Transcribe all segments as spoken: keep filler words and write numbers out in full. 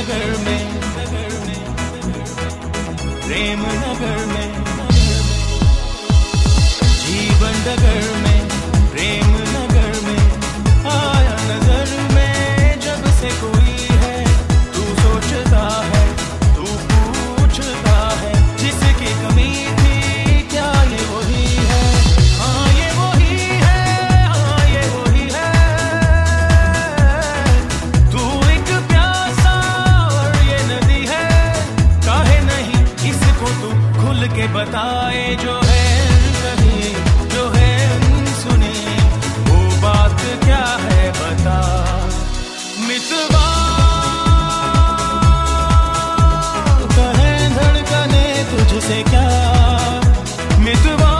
नगर में, प्रेम नगर में, जीवन नगर में, प्रेम नगर में आया नजर में जब से कोई है। तू सोचता है, तू पूछता है, जिसकी कमी थी क्या ये वही है? हाँ ये वही है, हाँ ये वही है। तू एक प्यासा और ये नदी है, काहे नहीं इसको तू खुल के बताए जो है कहीं, जो है सुनी वो बात क्या है बता। मितवा कहे धड़कने तुझसे क्या, मितवा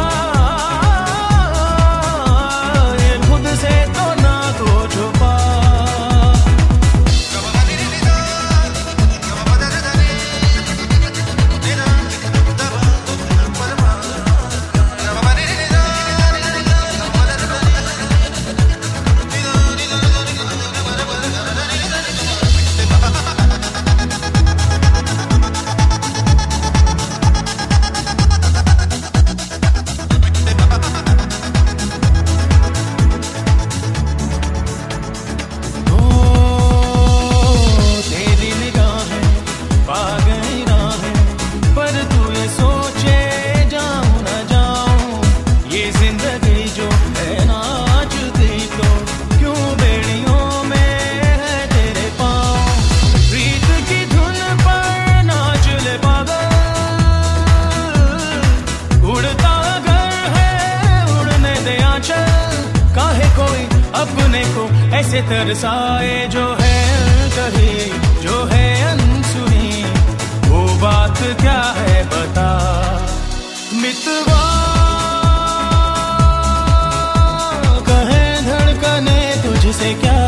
ये खुद से तो ना तो छुपा। ऐसे तरसाए जो है कहीं, जो है अनसुनी वो बात क्या है बता। मितवा कहे धड़कने तुझसे क्या,